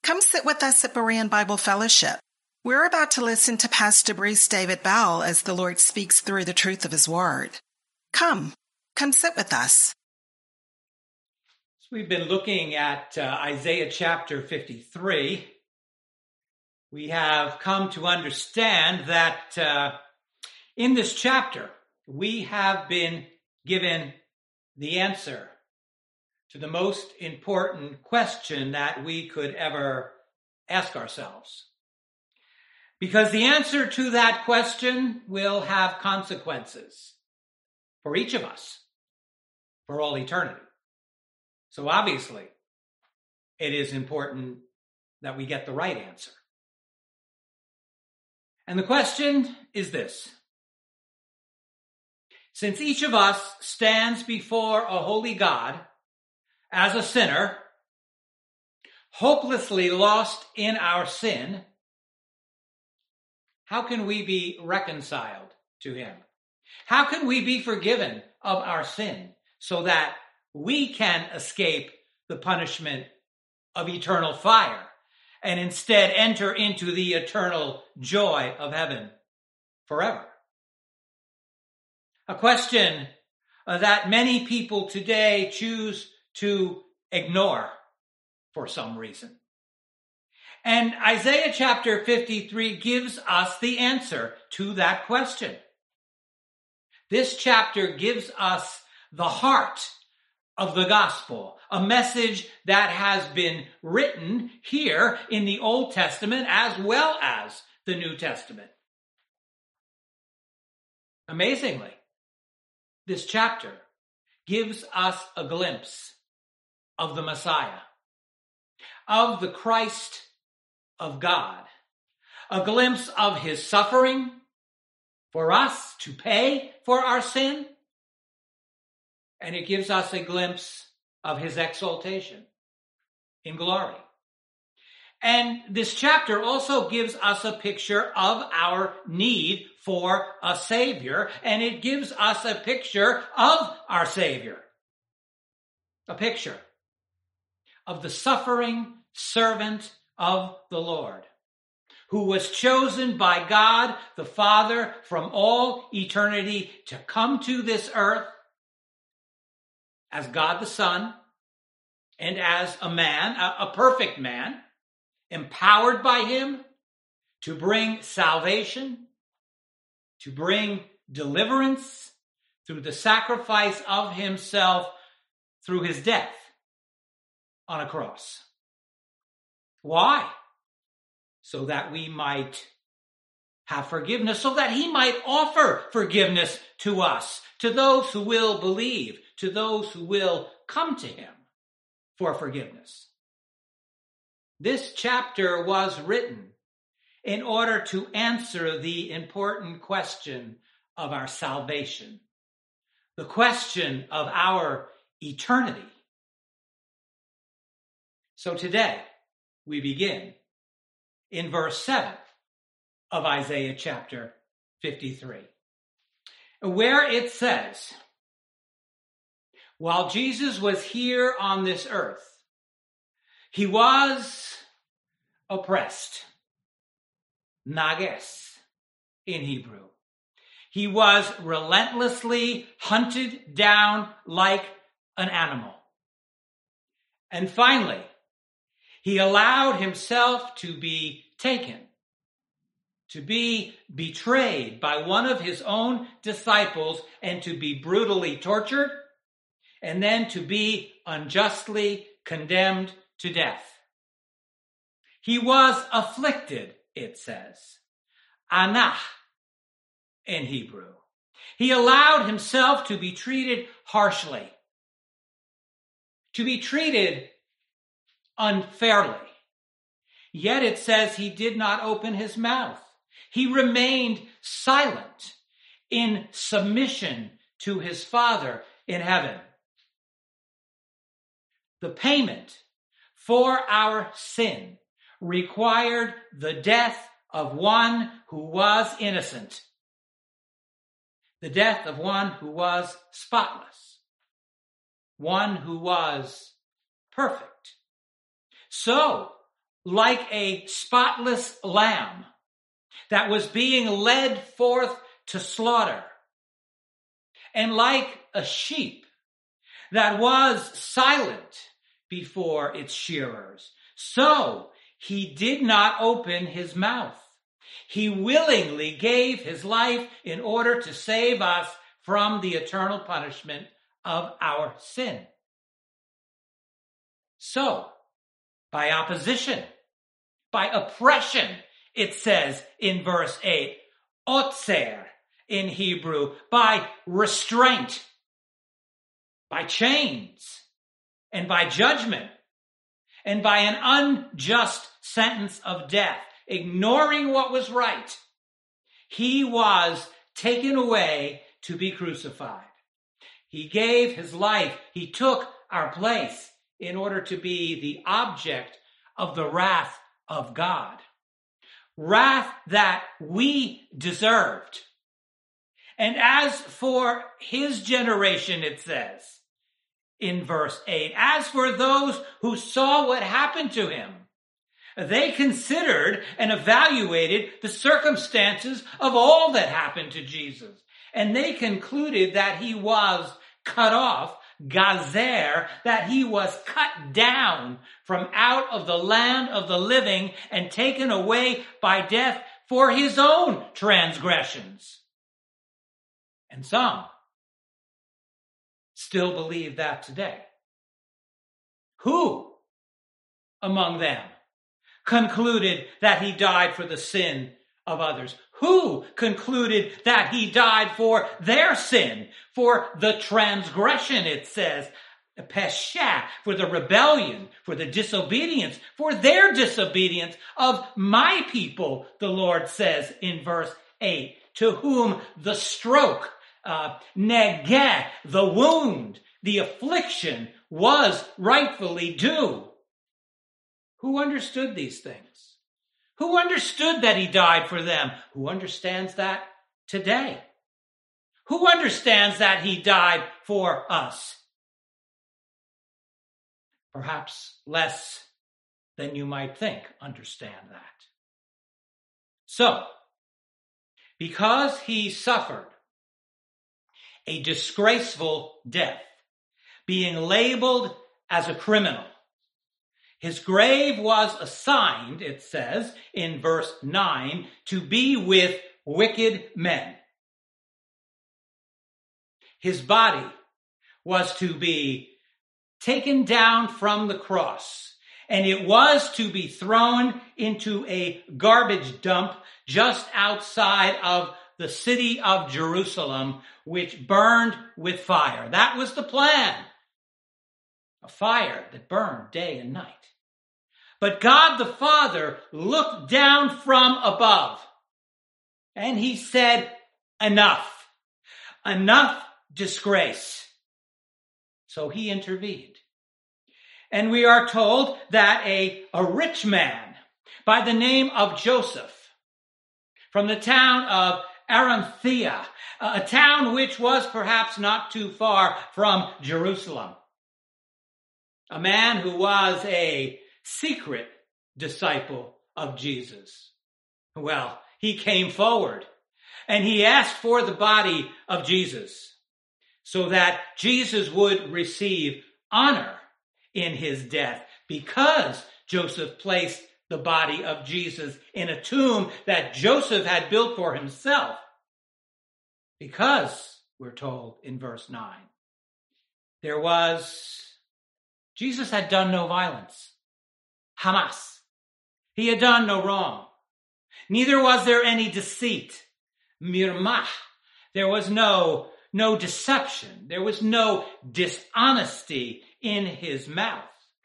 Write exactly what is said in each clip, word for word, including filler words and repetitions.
Come sit with us at Berean Bible Fellowship. We're about to listen to Pastor Bruce David Bell as the Lord speaks through the truth of his word. Come, come sit with us. So we've been looking at uh, Isaiah chapter fifty-three. We have come to understand that uh, in this chapter, we have been given the answer to the most important question that we could ever ask ourselves. Because the answer to that question will have consequences for each of us for all eternity. So obviously, it is important that we get the right answer. And the question is this. Since each of us stands before a holy God as a sinner, hopelessly lost in our sin, how can we be reconciled to him? How can we be forgiven of our sin so that we can escape the punishment of eternal fire and instead enter into the eternal joy of heaven forever? A question uh, that many people today choose to ignore for some reason. And Isaiah chapter fifty-three gives us the answer to that question. This chapter gives us the heart of the gospel, a message that has been written here in the Old Testament as well as the New Testament. Amazingly, this chapter gives us a glimpse of the Messiah, of the Christ of God, a glimpse of his suffering for us to pay for our sin, and it gives us a glimpse of his exaltation in glory. And this chapter also gives us a picture of our need for a Savior, and it gives us a picture of our Savior. A picture of the suffering servant of the Lord, who was chosen by God the Father from all eternity to come to this earth as God the Son and as a man, a, a perfect man, empowered by him to bring salvation, to bring deliverance through the sacrifice of himself through his death on a cross. Why? So that we might have forgiveness, so that he might offer forgiveness to us, to those who will believe, to those who will come to him for forgiveness. This chapter was written in order to answer the important question of our salvation, the question of our eternity. So today, we begin in verse seven of Isaiah chapter fifty-three, where it says, while Jesus was here on this earth, he was oppressed, nages in Hebrew. He was relentlessly hunted down like an animal. And finally, he allowed himself to be taken, to be betrayed by one of his own disciples, and to be brutally tortured, and then to be unjustly condemned to death. He was afflicted, it says, anah in Hebrew. He allowed himself to be treated harshly, to be treated unfairly. Yet it says he did not open his mouth. He remained silent in submission to his Father in heaven. The payment for our sin required the death of one who was innocent, the death of one who was spotless, one who was perfect. So, like a spotless lamb that was being led forth to slaughter, and like a sheep that was silent before its shearers, so he did not open his mouth. He willingly gave his life in order to save us from the eternal punishment of our sin. So, by opposition, by oppression, it says in verse eight, otzer in Hebrew, by restraint, by chains, and by judgment, and by an unjust sentence of death, ignoring what was right, he was taken away to be crucified. He gave his life. He took our place in order to be the object of the wrath of God. Wrath that we deserved. And as for his generation, it says in verse eight, as for those who saw what happened to him, they considered and evaluated the circumstances of all that happened to Jesus. And they concluded that he was cut off, gazer, that he was cut down from out of the land of the living and taken away by death for his own transgressions. And some still believe that today. Who among them concluded that he died for the sin of others? Who concluded that he died for their sin, for the transgression, it says, pesha, for the rebellion, for the disobedience, for their disobedience of my people, the Lord says in verse eight, to whom the stroke, uh, negeh, the wound, the affliction was rightfully due. Who understood these things? Who understood that he died for them? Who understands that today? Who understands that he died for us? Perhaps less than you might think understand that. So, because he suffered a disgraceful death, being labeled as a criminal, his grave was assigned, it says in verse nine, to be with wicked men. His body was to be taken down from the cross, and it was to be thrown into a garbage dump just outside of the city of Jerusalem, which burned with fire. That was the plan. A fire that burned day and night. But God the Father looked down from above and he said, enough, enough disgrace. So he intervened. And we are told that a, a rich man by the name of Joseph from the town of Arimathea, a town which was perhaps not too far from Jerusalem, a man who was a secret disciple of Jesus. Well, he came forward and he asked for the body of Jesus so that Jesus would receive honor in his death, because Joseph placed the body of Jesus in a tomb that Joseph had built for himself. Because, we're told in verse nine, there was, Jesus had done no violence. Hamas. He had done no wrong. Neither was there any deceit. Mirmah. There was no, no deception. There was no dishonesty in his mouth.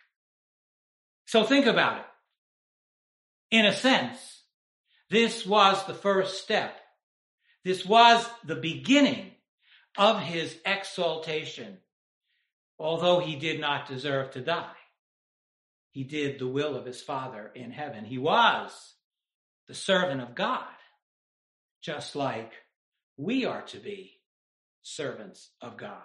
So think about it. In a sense, this was the first step. This was the beginning of his exaltation. Although he did not deserve to die, he did the will of his Father in heaven. He was the servant of God, just like we are to be servants of God.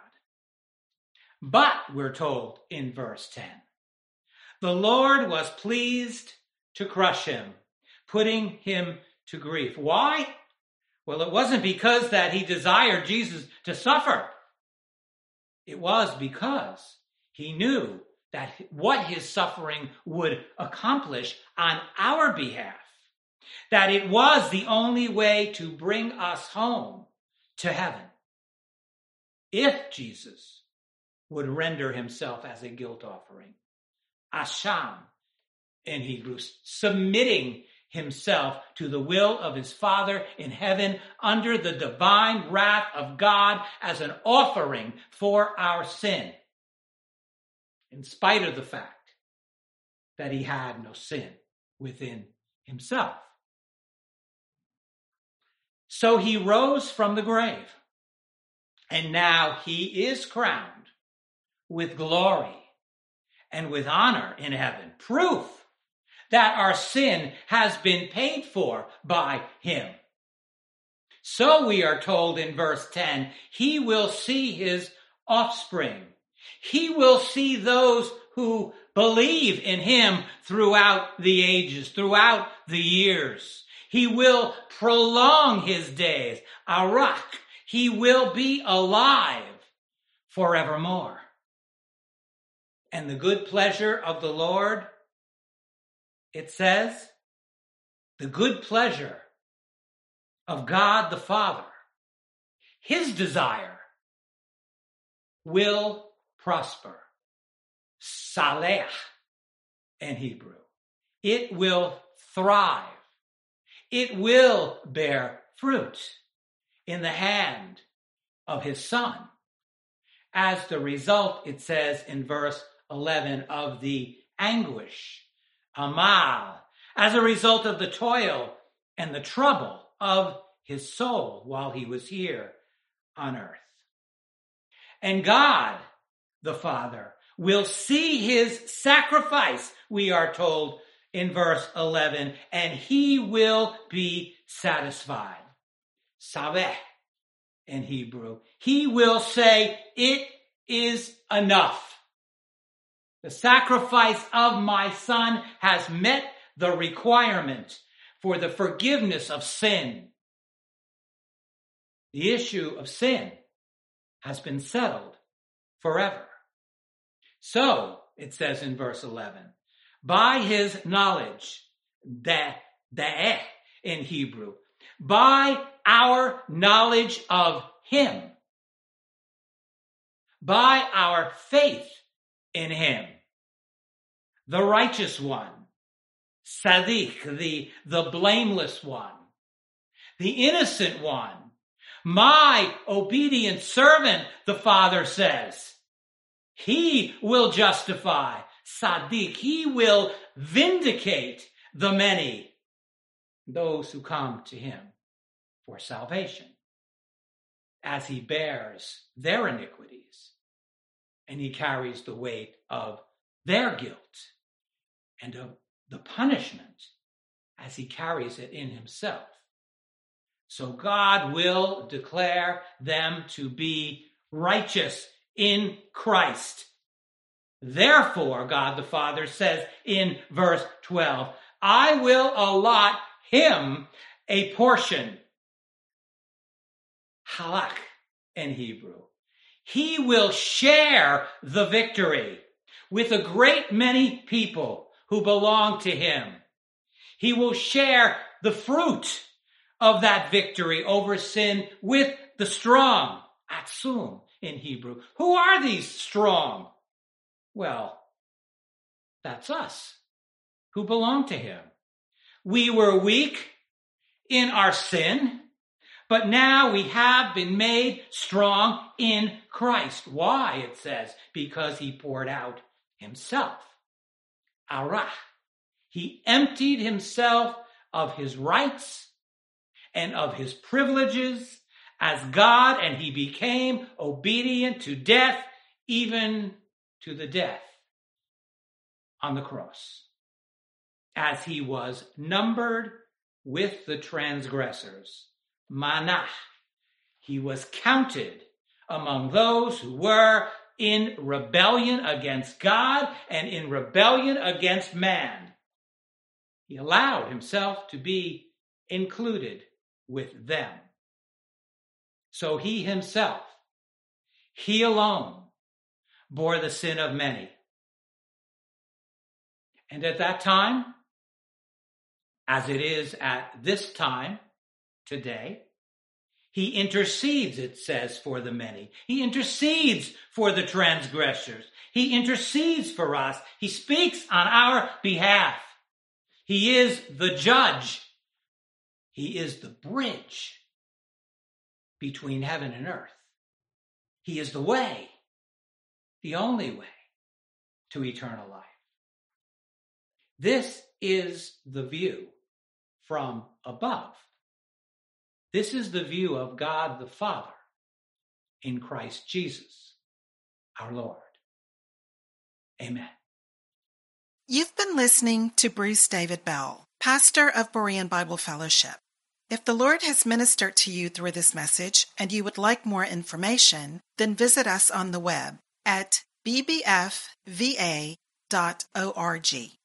But, we're told in verse ten, the Lord was pleased to crush him, putting him to grief. Why? Well, it wasn't because that he desired Jesus to suffer. It was because he knew that what his suffering would accomplish on our behalf, that it was the only way to bring us home to heaven. If Jesus would render himself as a guilt offering, asham in Hebrew, submitting himself to the will of his Father in heaven under the divine wrath of God as an offering for our sin, in spite of the fact that he had no sin within himself. So he rose from the grave, and now he is crowned with glory and with honor in heaven, proof that our sin has been paid for by him. So we are told in verse ten, he will see his offspring. He will see those who believe in him throughout the ages, throughout the years. He will prolong his days. Arak. He will be alive forevermore. And the good pleasure of the Lord, it says, the good pleasure of God the Father, his desire will prosper. Saleh in Hebrew. It will thrive. It will bear fruit in the hand of his Son. As the result, it says in verse eleven, of the anguish, amal, as a result of the toil and the trouble of his soul while he was here on earth. And God, the Father, will see his sacrifice, we are told in verse eleven, and he will be satisfied. Saveh in Hebrew. He will say, it is enough. The sacrifice of my Son has met the requirement for the forgiveness of sin. The issue of sin has been settled forever. So, it says in verse eleven, by his knowledge, da, da'eh in Hebrew, by our knowledge of him, by our faith in him, the righteous one, Sadiq, the, the blameless one, the innocent one, my obedient servant, the Father says, he will justify, Sadiq, he will vindicate the many, those who come to him for salvation, as he bears their iniquities and he carries the weight of their guilt and of the punishment as he carries it in himself. So God will declare them to be righteous in Christ. Therefore, God the Father says in verse twelve, I will allot him a portion. Halak in Hebrew. He will share the victory with a great many people who belong to him. He will share the fruit of that victory over sin with the strong. Atsum in Hebrew. Who are these strong? Well, that's us who belong to him. We were weak in our sin, but now we have been made strong in Christ. Why, it says? Because he poured out himself. Arah. He emptied himself of his rights and of his privileges as God, and he became obedient to death, even to the death on the cross, as he was numbered with the transgressors. Manah. He was counted among those who were in rebellion against God and in rebellion against man. He allowed himself to be included with them. So he himself, he alone, bore the sin of many. And at that time, as it is at this time today, he intercedes, it says, for the many. He intercedes for the transgressors. He intercedes for us. He speaks on our behalf. He is the judge. He is the bridge between heaven and earth. He is the way, the only way to eternal life. This is the view from above. This is the view of God the Father in Christ Jesus, our Lord. Amen. You've been listening to Bruce David Bell, pastor of Berean Bible Fellowship. If the Lord has ministered to you through this message and you would like more information, then visit us on the web at b b f v a dot org.